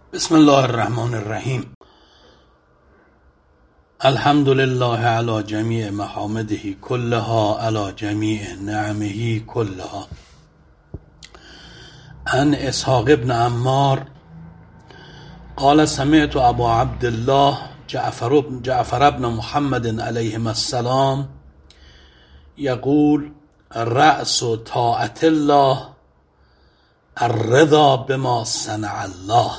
بسم الله الرحمن الرحیم. الحمد لله علی جمیع محامده كلها علی جمیع نعمه كلها. عن اسحاق بن عمار قال سمعت ابا عبد الله جعفر بن محمد علیهما السلام یقول رأس طاعت الله الرضا بما صنع الله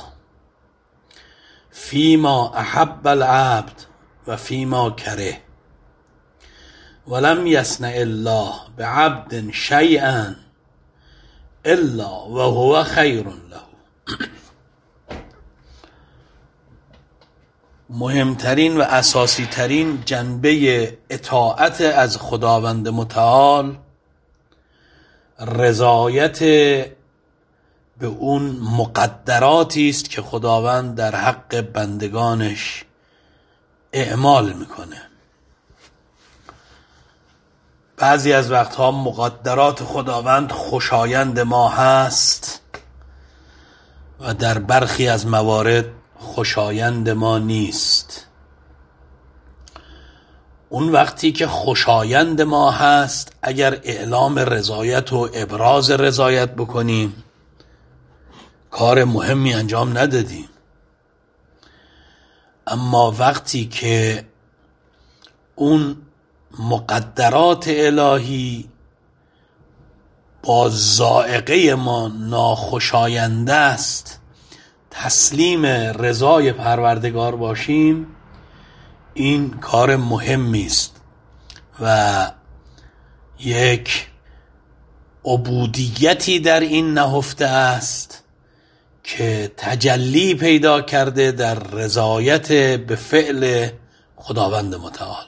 فيما احب العبد و فيما كره ولم يصنع الله بعبد شيئا الا وهو خير له. مهمترین و اساسی ترین جنبه اطاعت از خداوند متعال رضایت به اون مقدراتی است که خداوند در حق بندگانش اعمال میکنه. بعضی از وقتها مقدرات خداوند خوشایند ما هست و در برخی از موارد خوشایند ما نیست. اون وقتی که خوشایند ما هست اگر اعلام رضایت و ابراز رضایت بکنیم کار مهمی انجام ندادیم. اما وقتی که اون مقدرات الهی با ذائقه ما ناخوشایند است تسلیم رضای پروردگار باشیم، این کار مهمی است و یک عبودیتی در این نهفته است که تجلی پیدا کرده در رضایت به فعل خداوند متعال.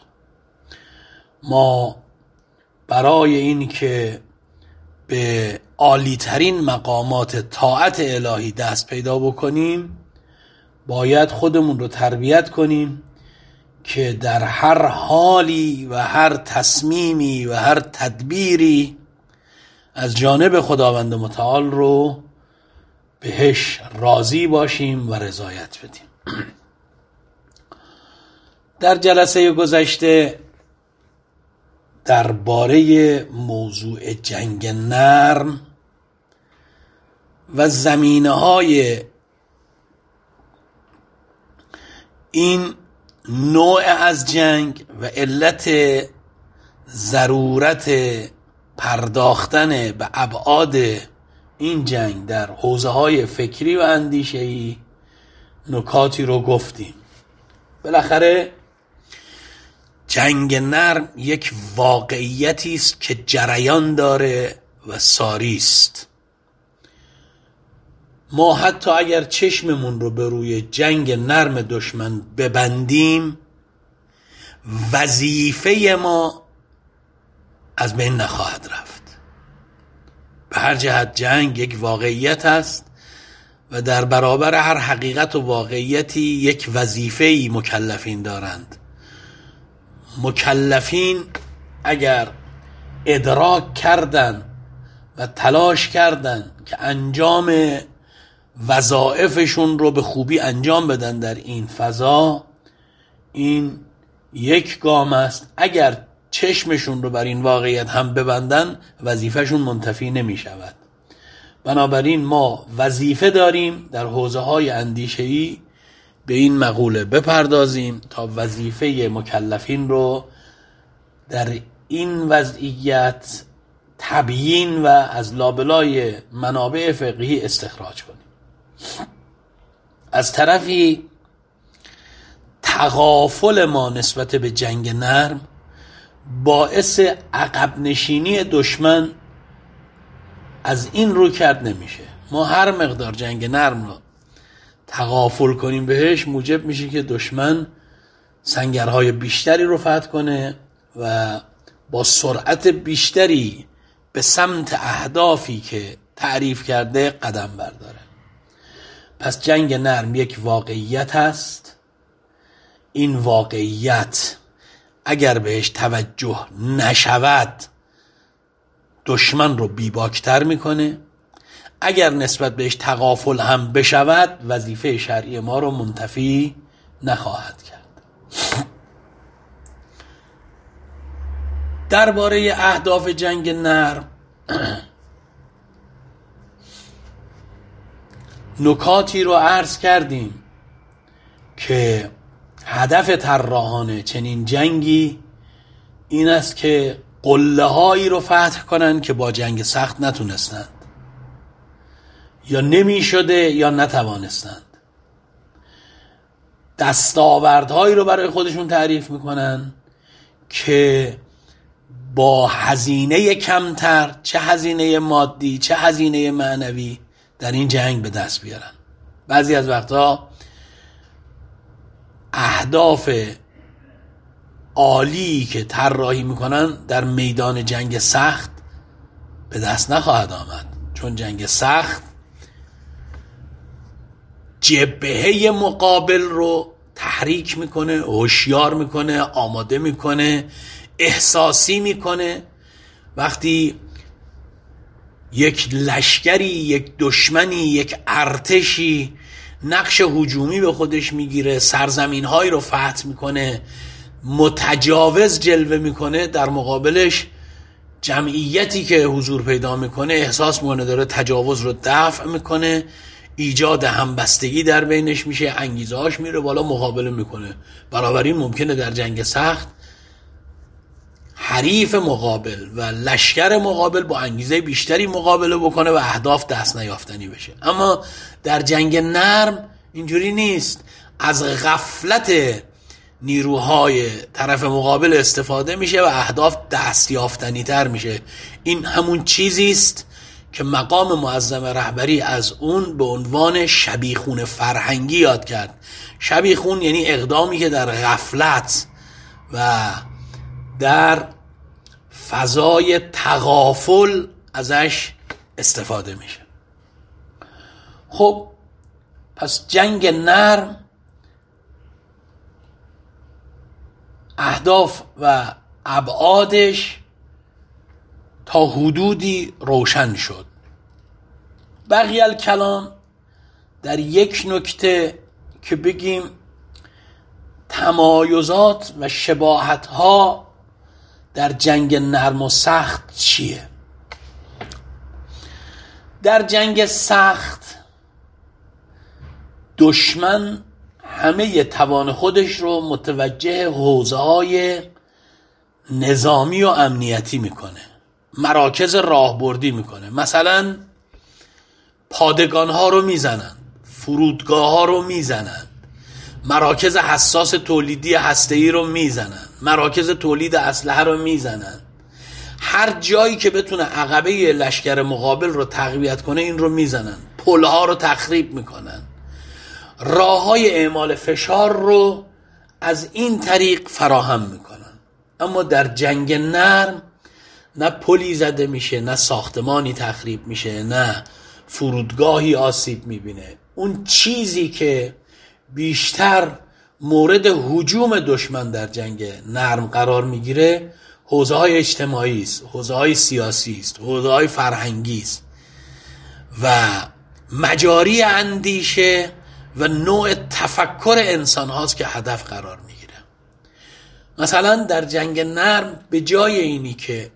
ما برای این که به عالی ترین مقامات طاعت الهی دست پیدا بکنیم باید خودمون رو تربیت کنیم که در هر حالی و هر تصمیمی و هر تدبیری از جانب خداوند متعال رو بهش راضی باشیم و رضایت بدیم. در جلسه گذشته درباره موضوع جنگ نرم و زمینه‌های این نوع از جنگ و علت ضرورت پرداختن به ابعاد این جنگ در حوزه‌های فکری و اندیشه‌ای نکاتی رو گفتیم. بالاخره جنگ نرم یک واقعیتی است که جریان داره و ساری است. ما حتی اگر چشممون رو به روی جنگ نرم دشمن ببندیم وظیفه ما از بین نخواهد رفت. به هر جهت جنگ یک واقعیت است و در برابر هر حقیقت و واقعیتی یک وظیفه‌ای مکلفین دارند. مکلفین اگر ادراک کردن و تلاش کردن که انجام وظایفشون رو به خوبی انجام بدن در این فضا، این یک گام است. اگر چشمشون رو بر این واقعیت هم ببندن وظیفهشون منتفی نمی شود. بنابراین ما وظیفه داریم در حوزه‌های اندیشه‌ای به این مقوله بپردازیم تا وظیفه مکلفین رو در این وضعیت تبیین و از لابلای منابع فقهی استخراج کنیم. از طرفی تغافل ما نسبت به جنگ نرم باعث عقب نشینی دشمن از این رو کرد نمیشه. ما هر مقدار جنگ نرم رو تغافل کنیم بهش موجب میشه که دشمن سنگرهای بیشتری رو فتح کنه و با سرعت بیشتری به سمت اهدافی که تعریف کرده قدم برداره. پس جنگ نرم یک واقعیت هست. این واقعیت اگر بهش توجه نشود دشمن رو بیباکتر میکنه. اگر نسبت بهش تغافل هم بشود وظیفه شرعی ما رو منتفی نخواهد کرد. درباره اهداف جنگ نرم نکاتی رو عرض کردیم که هدف طراحان چنین جنگی این است که قله هایی رو فتح کنن که با جنگ سخت نتونستند یا نمی شده یا نتوانستند. دستاوردهایی رو برای خودشون تعریف میکنن که با هزینه کمتر، چه هزینه مادی چه هزینه معنوی، در این جنگ به دست بیارن. بعضی از وقتها اهداف عالی که طراحی میکنن در میدان جنگ سخت به دست نخواهد آمد، چون جنگ سخت جبهه مقابل رو تحریک میکنه، هوشیار میکنه، آماده میکنه، احساسی میکنه. وقتی یک لشکری، یک دشمنی، یک ارتشی نقش هجومی به خودش میگیره، سرزمین‌هایی رو فتح میکنه، متجاوز جلوه میکنه، در مقابلش جمعیتی که حضور پیدا میکنه احساس میکنه داره تجاوز رو دفع میکنه، ایجاد همبستگی در بینش میشه، انگیزه‌هاش میره بالا، مقابله میکنه. بنابراین ممکنه در جنگ سخت حریف مقابل و لشکر مقابل با انگیزه بیشتری مقابله بکنه و اهداف دست نیافتنی بشه. اما در جنگ نرم اینجوری نیست. از غفلت نیروهای طرف مقابل استفاده میشه و اهداف دست یافتنی تر میشه. این همون چیزی است که مقام معظم رهبری از اون به عنوان شبیخون فرهنگی یاد کرد. شبیخون یعنی اقدامی که در غفلت و در فضای تغافل ازش استفاده میشه. خب پس جنگ نرم اهداف و ابعادش تا حدودی روشن شد. بقیه الکلام در یک نکته که بگیم تمایزات و شباهت ها در جنگ نرم و سخت چیه؟ در جنگ سخت دشمن همه توان خودش رو متوجه حوزه‌های نظامی و امنیتی میکنه، مراکز راهبردی میکنه. مثلا پادگان‌ها رو میزنن، فرودگاه‌ها رو میزنن، مراکز حساس تولیدی هسته‌ای رو میزنن، مراکز تولید اسلحه رو میزنن. هر جایی که بتونه عقبه لشکر مقابل رو تقویت کنه این رو میزنن. پل‌ها رو تخریب میکنن. راه‌های اعمال فشار رو از این طریق فراهم میکنن. اما در جنگ نرم نه پلی زده میشه، نه ساختمانی تخریب میشه، نه فرودگاهی آسیب میبینه. اون چیزی که بیشتر مورد هجوم دشمن در جنگ نرم قرار میگیره حوزه‌های اجتماعی است، حوزه‌های سیاسی است، حوزه‌های فرهنگی است و مجاری اندیشه و نوع تفکر انسان هاست که هدف قرار میگیره. مثلا در جنگ نرم به جای اینی که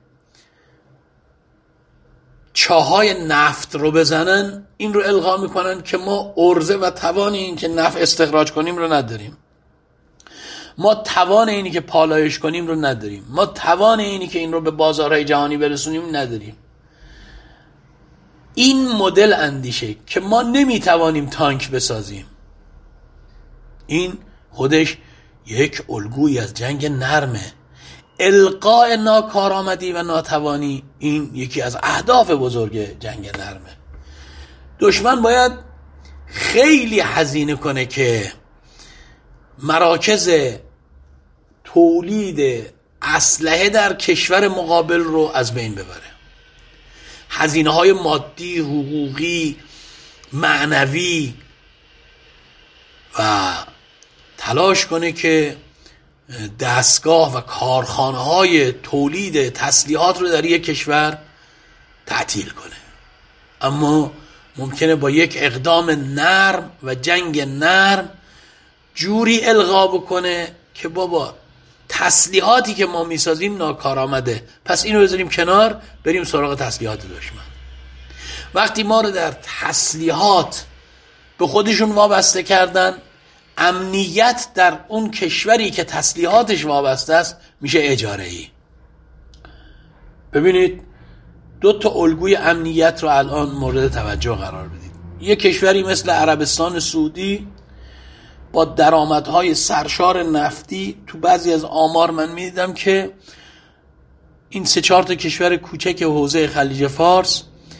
چاهای نفت رو بزنن این رو الغا میکنن که ما عرضه و توان این که نفت استخراج کنیم رو نداریم، ما توان اینی که پالایش کنیم رو نداریم، ما توان اینی که این رو به بازارهای جهانی برسونیم نداریم. این مدل اندیشه که ما نمیتوانیم تانک بسازیم، این خودش یک الگویی از جنگ نرمه. القاء ناکارآمدی و ناتوانی این یکی از اهداف بزرگ جنگ نرمه. دشمن باید خیلی هزینه کنه که مراکز تولید اسلحه در کشور مقابل رو از بین ببره. هزینه های مادی، حقوقی، معنوی و تلاش کنه که دستگاه و کارخانه های تولید تسلیحات رو در یک کشور تعطیل کنه. اما ممکنه با یک اقدام نرم و جنگ نرم جوری القا بکنه که بابا تسلیحاتی که ما میسازیم ناکارآمده، پس اینو بذاریم کنار، بریم سراغ تسلیحات دشمن. وقتی ما رو در تسلیحات به خودشون وابسته کردن، امنیت در اون کشوری که تسلیحاتش وابسته است میشه اجاره‌ای. ببینید 2 تا الگوی امنیت رو الان مورد توجه قرار بدید. یک کشوری مثل عربستان سعودی با درآمدهای سرشار نفتی، تو بعضی از آمار من میدیدم که این 3-4 تا کشور کوچک حوزه خلیج فارس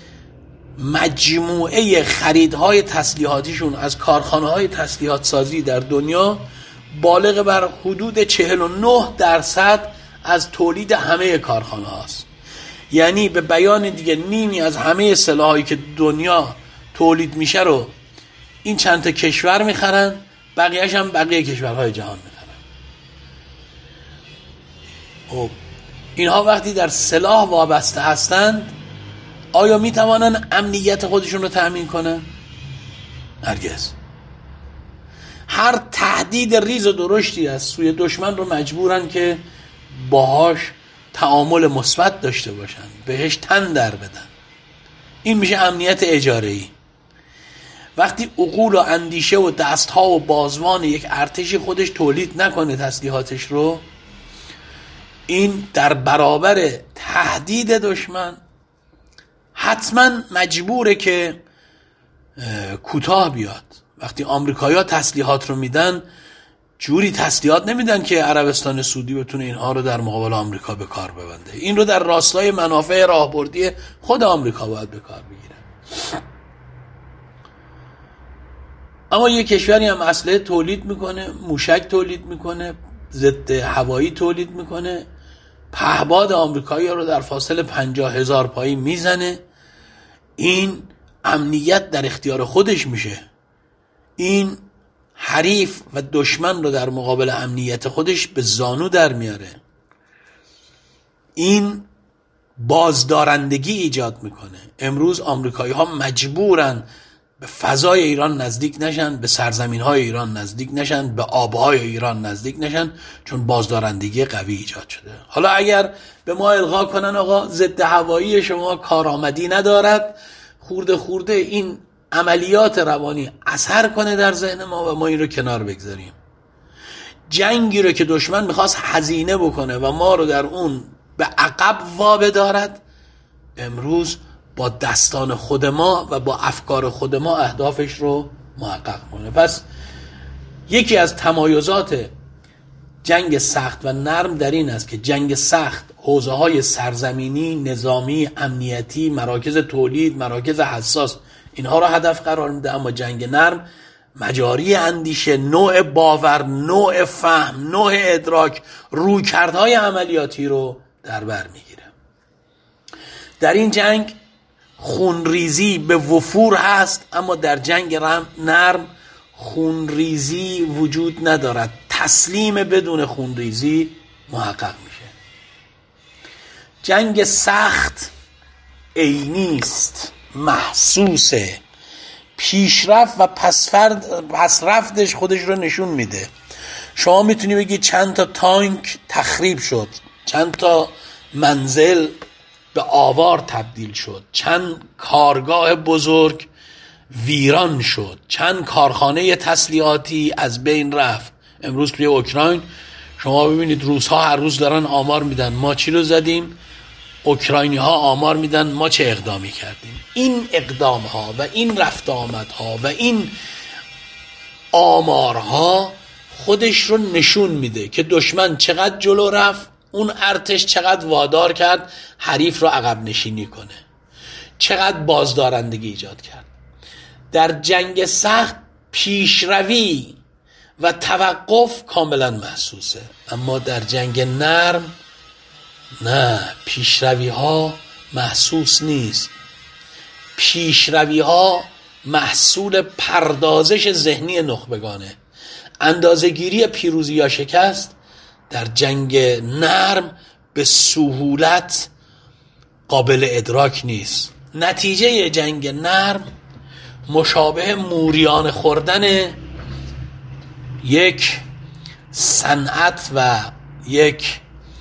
مجموعه خریدهای تسلیحاتیشون از کارخانه‌های تسلیحات سازی در دنیا بالغ بر حدود 49% از تولید همه کارخانه هاست. یعنی به بیان دیگه نیمی از همه سلاحایی که دنیا تولید میشه رو این چند تا کشور میخرن، بقیه‌اش هم بقیه کشورهای جهان میخرن. خب اینها وقتی در سلاح وابسته هستند آیا میتوانن امنیت خودشون رو تأمین کنن؟ هرگز. هر تهدید ریز و درشتی از سوی دشمن رو مجبورن که باهاش تعامل مثبت داشته باشن، بهش تن در بدن. این میشه امنیت اجاره‌ای. وقتی عقول و اندیشه و دستها و بازوان یک ارتشی خودش تولید نکنه تسلیحاتش رو، این در برابر تهدید دشمن حتما مجبوره که کوتاه بیاد. وقتی آمریکایی‌ها تسلیحات رو میدن، جوری تسلیحات نمیدن که عربستان سعودی بتونه اینها رو در مقابل آمریکا به کار ببنده. این رو در راستای منافع راهبردی خود آمریکا باید به کار بگیره. اما یک کشوری هم اسلحه تولید میکنه، موشک تولید میکنه، ضد هوایی تولید میکنه، پهباد آمریکایی رو در فاصله 50,000 پایی میزنه، این امنیت در اختیار خودش میشه. این حریف و دشمن رو در مقابل امنیت خودش به زانو در میاره. این بازدارندگی ایجاد میکنه. امروز آمریکایی ها مجبورن به فضای ایران نزدیک نشن، به سرزمین های ایران نزدیک نشن، به آبهای ایران نزدیک نشن، چون بازدارندگی قوی ایجاد شده. حالا اگر به ما القا کنن آقا ضد هوایی شما کارآمدی ندارد، خورده خورده این عملیات روانی اثر کنه در ذهن ما و ما این رو کنار بگذاریم. جنگی رو که دشمن میخواست هزینه بکنه و ما رو در اون به عقب وابه دارد، امروز با دستان خود ما و با افکار خود ما اهدافش رو محقق کنه. پس یکی از تمایزات جنگ سخت و نرم در این است که جنگ سخت حوزه های سرزمینی، نظامی، امنیتی، مراکز تولید، مراکز حساس، اینها رو هدف قرار میده، اما جنگ نرم مجاری اندیشه، نوع باور، نوع فهم، نوع ادراک، رویکردهای عملیاتی رو در بر میگیره. در این جنگ خونریزی به وفور هست، اما در جنگ نرم خونریزی وجود ندارد. تسلیم بدون خونریزی محقق میشه. جنگ سخت عینی است، محسوسه، پیشرفت و پسرفتش خودش رو نشون میده. شما میتونی بگی چند تا تانک تخریب شد، چند تا منزل به آوار تبدیل شد، چند کارگاه بزرگ ویران شد، چند کارخانه تسلیحاتی از بین رفت. امروز توی اوکراین شما ببینید روس‌ها هر روز دارن آمار میدن ما چی رو زدیم، اوکراینی ها آمار میدن ما چه اقدامی کردیم. این اقدام ها و این رفت آمد ها و این آمارها خودش رو نشون میده که دشمن چقدر جلو رفت، اون ارتش چقدر وادار کرد حریف رو عقب نشینی کنه، چقدر بازدارندگی ایجاد کرد. در جنگ سخت پیشروی و توقف کاملا محسوسه، اما در جنگ نرم نه، پیشروی ها محسوس نیست. پیشروی ها محصول پردازش ذهنی نخبگانه. اندازه‌گیری پیروزی یا شکست در جنگ نرم به سهولت قابل ادراک نیست. نتیجه جنگ نرم مشابه موریانه خوردن یک صنعت و یک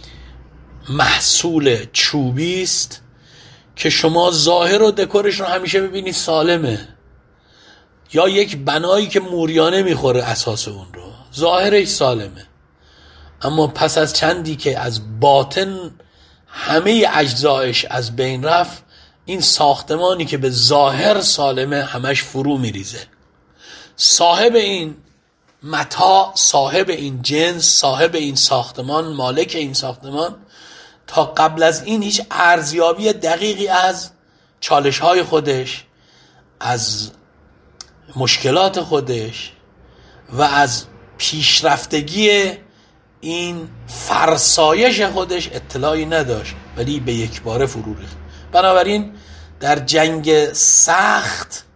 محصول چوبی است که شما ظاهر و دکورش رو همیشه ببینید سالمه، یا یک بنایی که موریانه میخوره اساس اون رو، ظاهرش سالمه، اما پس از چندی که از باطن همه اجزایش از بین رفت، این ساختمانی که به ظاهر سالمه همش فرو میریزه. صاحب این متاع، صاحب این جنس، صاحب این ساختمان، مالک این ساختمان تا قبل از این هیچ ارزیابی دقیقی از چالش‌های خودش، از مشکلات خودش و از پیشرفتگی این فرسایش خودش اطلاعی نداشت، ولی به یک باره فرو ریخت. بنابراین در جنگ سخت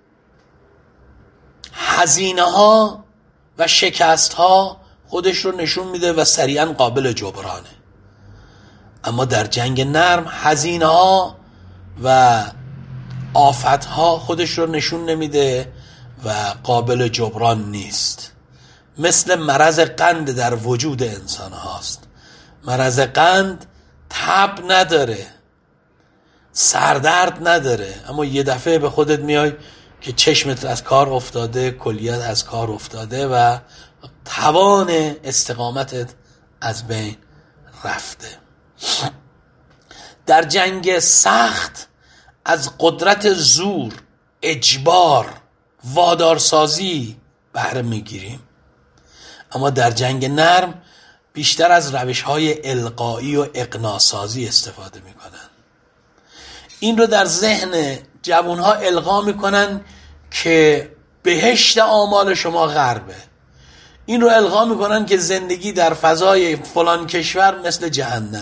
هزینه ها و شکست ها خودش رو نشون میده و سریعا قابل جبرانه، اما در جنگ نرم هزینه ها و آفت ها خودش رو نشون نمیده و قابل جبران نیست. مثل مرض قند در وجود انسان هاست. مرض قند تب نداره، سردرد نداره، اما یه دفعه به خودت میای که چشمت از کار افتاده، کلیت از کار افتاده و توان استقامتت از بین رفته. در جنگ سخت از قدرت زور، اجبار، وادارسازی بهره میگیریم، اما در جنگ نرم بیشتر از روش‌های القایی و اقناع‌سازی استفاده میکنن. این رو در ذهن جوانها القا میکنن که بهشت آمال شما غربه. این رو القا میکنن که زندگی در فضای فلان کشور مثل جهنمه.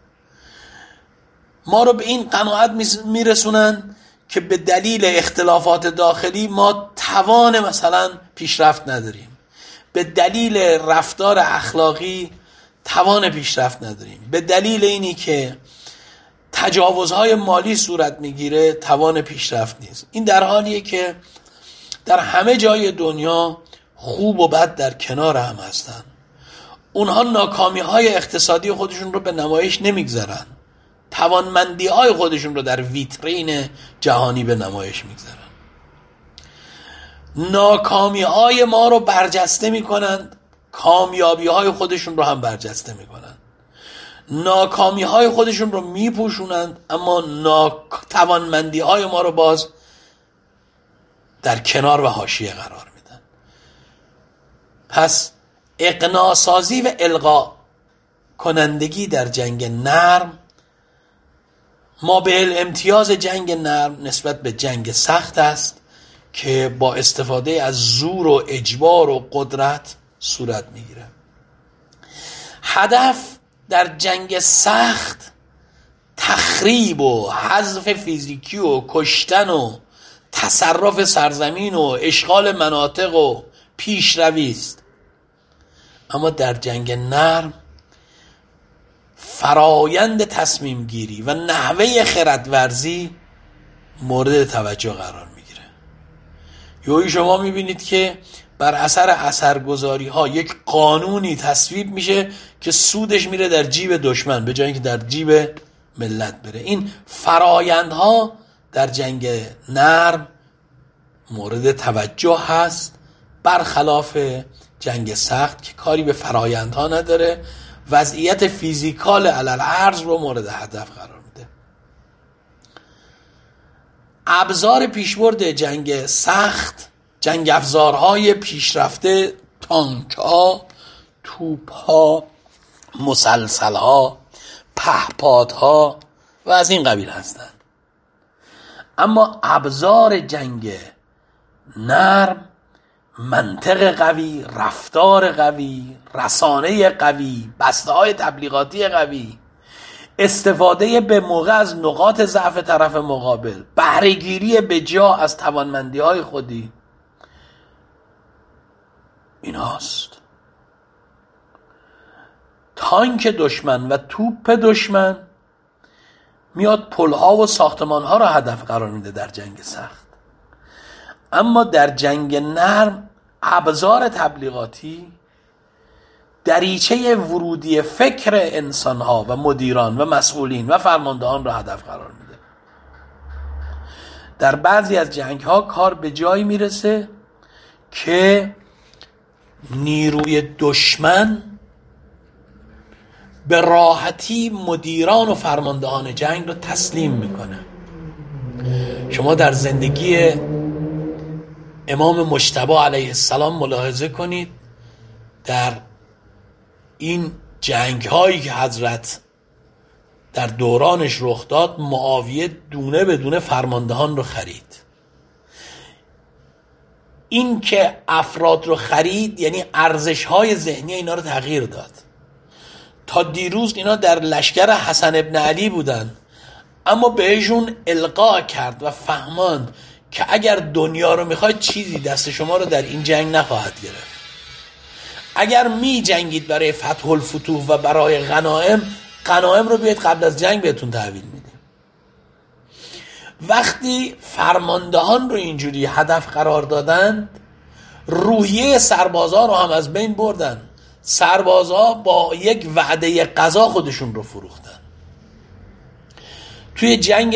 ما رو به این قناعت میرسونن که به دلیل اختلافات داخلی ما توان مثلا پیشرفت نداریم، به دلیل رفتار اخلاقی توان پیشرفت نداریم، به دلیل اینی که تجاوزهای مالی صورت میگیره توان پیشرفت نیست. این در حالیه که در همه جای دنیا خوب و بد در کنار هم هستن. اونها ناکامی های اقتصادی خودشون رو به نمایش نمیگذارن، توانمندی های خودشون رو در ویترین جهانی به نمایش میگذارن. ناکامی های ما رو برجسته میکنند، کامیابی های خودشون رو هم برجسته میکنند. ناکامی های خودشون رو میپوشونند، اما توانمندی های ما رو باز در کنار و حاشیه قرار میدن. پس اقناع سازی و القا کنندگی در جنگ نرم ما به امتیاز جنگ نرم نسبت به جنگ سخت است که با استفاده از زور و اجبار و قدرت صورت میگیره. هدف در جنگ سخت تخریب و حذف فیزیکی و کشتن و تصرف سرزمین و اشغال مناطق و پیشروی است، اما در جنگ نرم فرایند تصمیم گیری و نحوه خردورزی مورد توجه قرار میگیره. یوی شما میبینید که بر اثر اثرگذاری ها یک قانونی تصویب میشه که سودش میره در جیب دشمن به جای اینکه در جیب ملت بره. این فرایندها در جنگ نرم مورد توجه هست، برخلاف جنگ سخت که کاری به فرایندها نداره، وضعیت فیزیکال علل ارض رو مورد هدف قرار میده. ابزار پیشبرد جنگ سخت، جنگ افزارهای پیشرفته، تانک‌ها، توپ‌ها، مسلسل‌ها، پهپادها و از این قبیل هستند. اما ابزار جنگ نرم منطق قوی، رفتار قوی، رسانه قوی، بسته‌های تبلیغاتی قوی، استفاده به موقع از نقاط ضعف طرف مقابل، بهره‌گیری به جا از توانمندی‌های خودی، ایناست. تانک دشمن و توپ دشمن میاد پل‌ها و ساختمان‌ها را هدف قرار میده در جنگ سخت، اما در جنگ نرم ابزار تبلیغاتی دریچه ورودی فکر انسانها و مدیران و مسئولین و فرماندهان را هدف قرار میده. در بعضی از جنگ ها کار به جایی میرسه که نیروی دشمن به راحتی مدیران و فرماندهان جنگ رو تسلیم میکنه. شما در زندگی امام مجتبی علیه السلام ملاحظه کنید، در این جنگ هایی که حضرت در دورانش رخ داد، معاویه دونه به دونه فرماندهان رو خرید. این که افراد رو خرید یعنی ارزش های ذهنی اینا رو تغییر داد. تا دیروز اینا در لشکر حسن ابن علی بودن، اما بهشون القا کرد و فهماند که اگر دنیا رو میخواید چیزی دست شما رو در این جنگ نخواهد گرفت. اگر می جنگید برای فتح الفتوح و برای غنایم رو بیاید قبل از جنگ بهتون تحویل میدیم. وقتی فرماندهان رو اینجوری هدف قرار دادند، روحیه سربازا رو هم از بین بردن. سربازا با یک وعده قضا خودشون رو فروختن. توی جنگ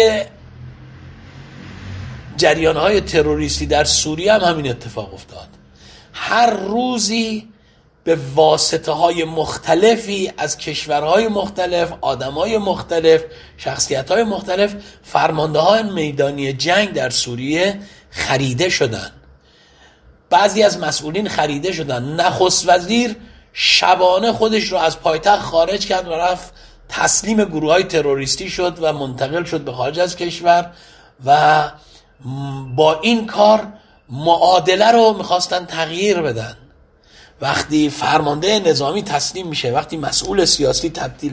جریان‌های تروریستی در سوریه هم همین اتفاق افتاد. هر روزی به واسطه‌های مختلفی از کشورهای مختلف، آدم‌های مختلف، شخصیت‌های مختلف، فرماندهان میدانی جنگ در سوریه خریده شدن. بعضی از مسئولین خریده شدن. نخست وزیر شبانه خودش رو از پایتخت خارج کرد و رفت تسلیم گروه‌های تروریستی شد و منتقل شد به خارج از کشور و با این کار معادله رو میخواستن تغییر بدن. وقتی فرمانده نظامی تسلیم میشه، وقتی مسئول سیاسی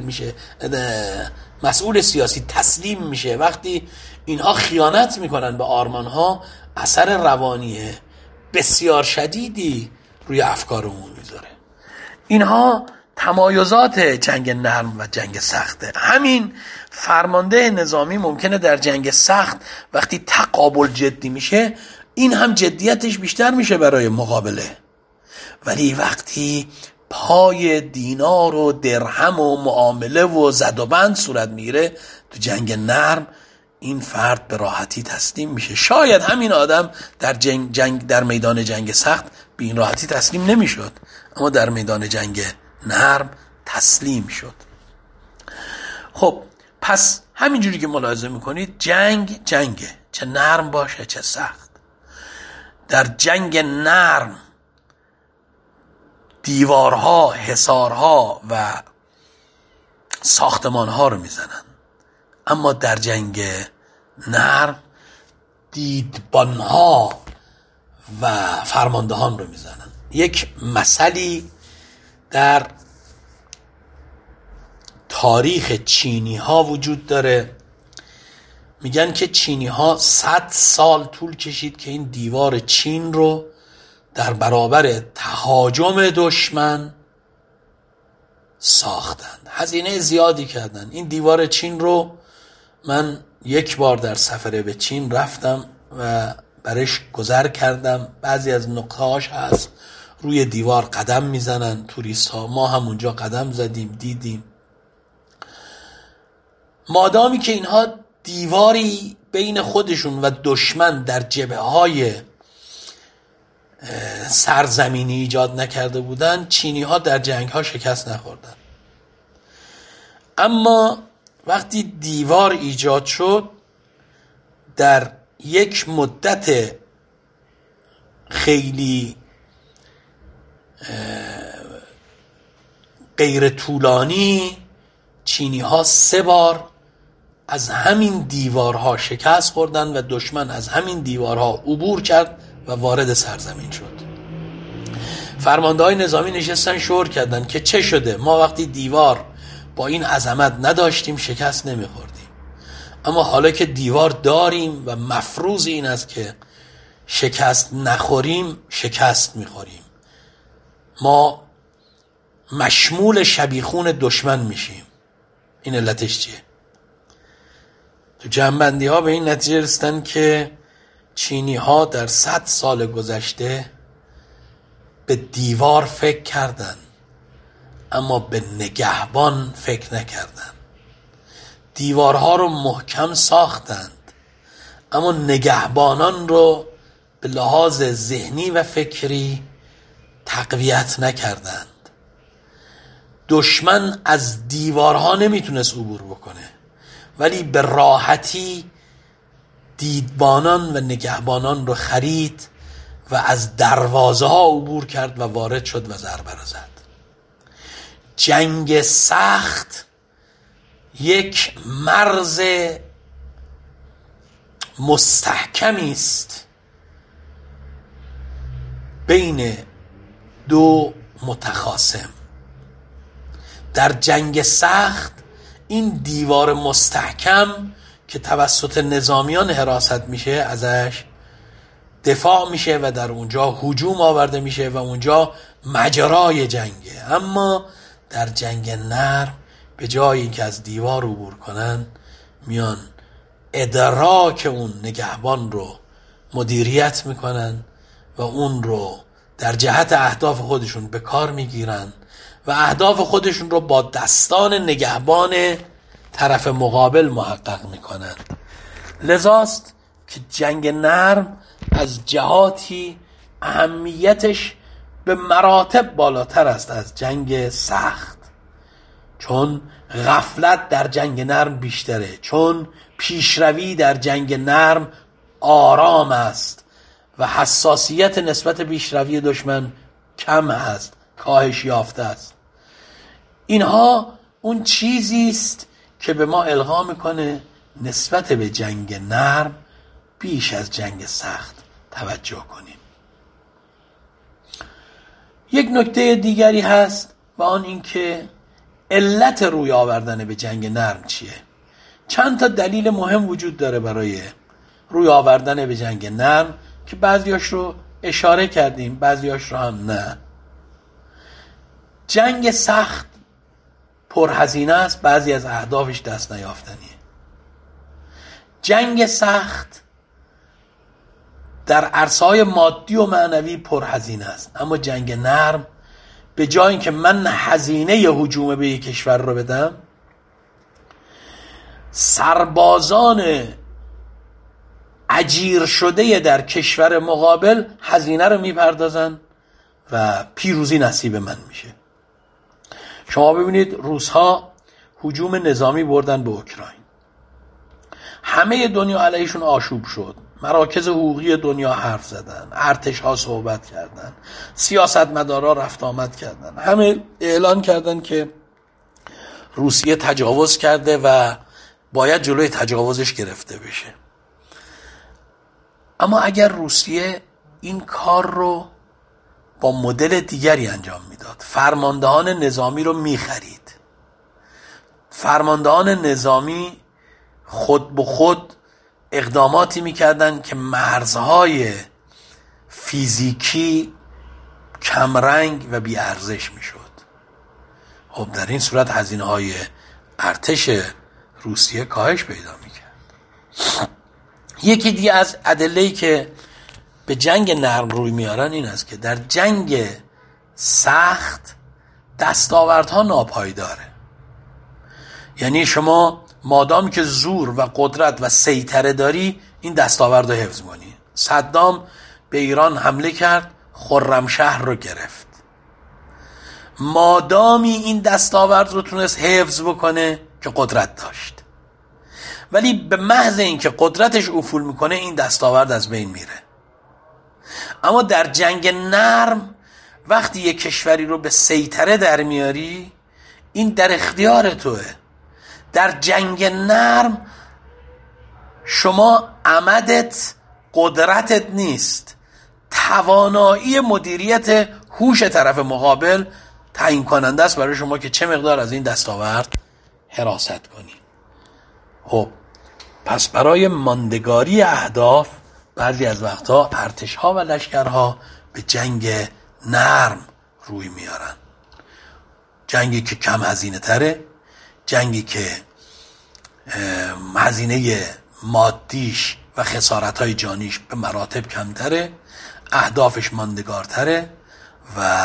تسلیم میشه، وقتی اینها خیانت میکنن به آرمانها، اثر روانی بسیار شدیدی روی افکارمون میذاره. اینها تمایزات جنگ نرم و جنگ سخته. همین فرمانده نظامی ممکنه در جنگ سخت وقتی تقابل جدی میشه، این هم جدیتش بیشتر میشه برای مقابله، ولی وقتی پای دینار و درهم و معامله و زد و بند صورت میگیره تو جنگ نرم، این فرد به راحتی تسلیم میشه. شاید همین آدم در میدان جنگ سخت به این راحتی تسلیم نمیشد، اما در میدان جنگ نرم تسلیم شد. خب پس همینجوری که ملاحظه میکنید، جنگه، چه نرم باشه چه سخت. در جنگ نرم دیوارها، حصارها و ساختمانها رو میزنن، اما در جنگ نرم دیدبانها و فرماندهان رو میزنن. یک مثلی در تاریخ چینی ها وجود داره. میگن که چینی ها 100 سال طول کشید که این دیوار چین رو در برابر تهاجم دشمن ساختند. هزینه زیادی کردن. این دیوار چین رو من یک بار در سفره به چین رفتم و برش گذر کردم. بعضی از نقطه‌هاش هست روی دیوار قدم میزنن توریست ها، ما هم اونجا قدم زدیم، دیدیم. مادامی که اینها دیواری بین خودشون و دشمن در جبهه‌های سرزمینی ایجاد نکرده بودن، چینی ها در جنگ ها شکست نخوردن. اما وقتی دیوار ایجاد شد، در یک مدت خیلی غیر طولانی چینی ها 3 بار از همین دیوارها شکست خوردن و دشمن از همین دیوارها عبور کرد و وارد سرزمین شد. فرمانده های نظامی نشستن شور کردن که چه شده؟ ما وقتی دیوار با این عظمت نداشتیم شکست نمیخوردیم، اما حالا که دیوار داریم و مفروض این است که شکست نخوریم، شکست میخوریم. ما مشمول شبیخون دشمن میشیم. این علتش چیه؟ تو جنبندی ها به این نتیجه رسیدن که چینی ها در 100 سال گذشته به دیوار فکر کردن اما به نگهبان فکر نکردن. دیوارها رو محکم ساختند اما نگهبانان رو به لحاظ ذهنی و فکری تقویت نکردند. دشمن از دیوارها نمیتونست عبور بکنه ولی به راحتی دیدبانان و نگهبانان رو خرید و از دروازه ها عبور کرد و وارد شد و ضربه را زد. جنگ سخت یک مرز مستحکمی است بین دو متخاصم. در جنگ سخت این دیوار مستحکم که توسط نظامیان حراست میشه ازش دفاع میشه و در اونجا هجوم آورده میشه و اونجا مجرای جنگه. اما در جنگ نرم به جای اینکه از دیوار عبور کنن میان ادراک اون نگهبان رو مدیریت میکنن و اون رو در جهت اهداف خودشون به کار میگیرن و اهداف خودشون رو با دستان نگهبان طرف مقابل محقق میکنن. لذاست که جنگ نرم از جهاتی اهمیتش به مراتب بالاتر است از جنگ سخت، چون غفلت در جنگ نرم بیشتره، چون پیشروی در جنگ نرم آرام است و حساسیت نسبت پیشروی دشمن کم است، کاهش یافته است. اینها اون چیزی است که به ما القا میکنه نسبت به جنگ نرم بیش از جنگ سخت توجه کنیم. یک نکته دیگری هست و آن این که علت روی آوردن به جنگ نرم چیه؟ چند تا دلیل مهم وجود داره برای روی آوردن به جنگ نرم که بعضیاش رو اشاره کردیم، بعضیاش رو هم نه. جنگ سخت پرهزینه است، بعضی از اهدافش دست نیافتنیه. جنگ سخت در عرصه‌های مادی و معنوی پرهزینه است، اما جنگ نرم به جای اینکه من هزینه هجوم به یک کشور رو بدم، سربازان اجیر شده در کشور مقابل هزینه رو میپردازن و پیروزی نصیب من میشه. شما ببینید روس‌ها هجوم نظامی بردن به اوکراین، همه دنیا علیشون آشوب شد، مراکز حقوقی دنیا حرف زدن، ارتش‌ها صحبت کردن، سیاستمدارا رفت آمد کردن، همه اعلان کردن که روسیه تجاوز کرده و باید جلوی تجاوزش گرفته بشه. اما اگر روسیه این کار رو با مدل دیگری انجام میداد، فرماندهان نظامی رو میخرید، فرماندهان نظامی خود به خود اقداماتی میکردن که مرزهای فیزیکی کمرنگ و بیارزش میشد. خب در این صورت هزینه‌های ارتش روسیه کاهش پیدا میکرد. یکی دیگه از ادله‌ای که به جنگ نرم روی میارن این است که در جنگ سخت دستاوردها ناپایداره. یعنی شما مادام که زور و قدرت و سیطره داری این دستاورد رو حفظ کنی. صدام به ایران حمله کرد، خرمشهر رو گرفت. مادامی این دستاورد رو تونست حفظ بکنه که قدرت داشت، ولی به محض اینکه قدرتش افول میکنه این دستاورد از بین میره. اما در جنگ نرم وقتی یک کشوری رو به سیطره در میاری این در اختیار توه. در جنگ نرم شما عمدت قدرتت نیست، توانایی مدیریت هوش طرف مقابل تعیین کننده است برای شما که چه مقدار از این دستاورد حراست کنی. خب پس برای ماندگاری اهداف بعضی از وقتها ارتش‌ها و لشکرها به جنگ نرم روی میارن. جنگی که کم هزینه تره، جنگی که هزینه مادیش و و خسارت‌های جانیش به مراتب کمتره، اهدافش ماندگارتره و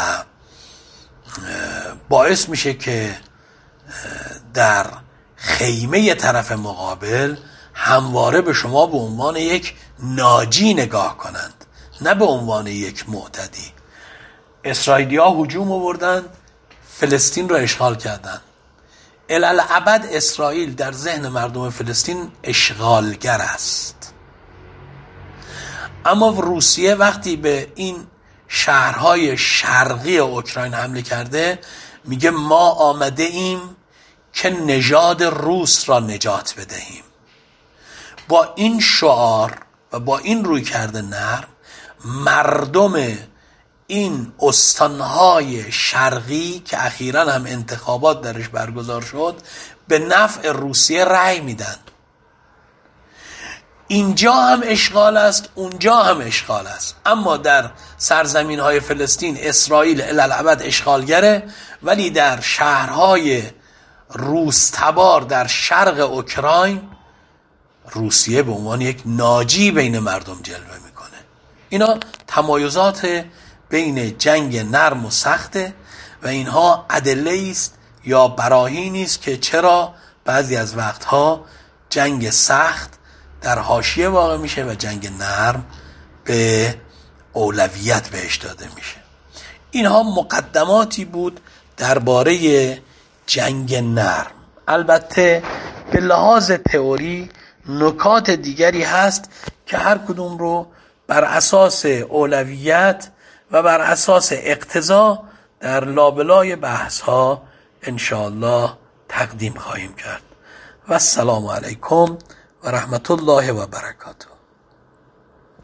باعث میشه که در خیمه طرف مقابل همواره به شما به عنوان یک ناجی نگاه کنند، نه به عنوان یک معتدی. اسرائیلی‌ها هجوم آوردن، فلسطین رو اشغال کردن. الالعبد اسرائیل در ذهن مردم فلسطین اشغالگر است. اما روسیه وقتی به این شهرهای شرقی اوکراین حمله کرده، میگه ما آمده ایم که نژاد روس را نجات بدهیم. با این شعار و با این رویکرد نرم، مردم این استانهای شرقی که اخیراً هم انتخابات درش برگزار شد به نفع روسیه رأی میدن. اینجا هم اشغال است، اونجا هم اشغال است، اما در سرزمین های فلسطین اسرائیل الالعبد اشغالگره، ولی در شهرهای روس تبار در شرق اوکراین روسیه به عنوان یک ناجی بین مردم جلوه میکنه. اینا تمایزات بین جنگ نرم و سخته و اینها ادله است یا براهینی است که چرا بعضی از وقتها جنگ سخت در حاشیه واقع میشه و جنگ نرم به اولویت بهش داده میشه. اینها مقدماتی بود درباره جنگ نرم. البته به لحاظ تئوری نکات دیگری هست که هر کدوم رو بر اساس اولویت و بر اساس اقتضا در لابلای بحث ها انشاءالله تقدیم خواهیم کرد. و السلام علیکم و رحمت الله و برکاته.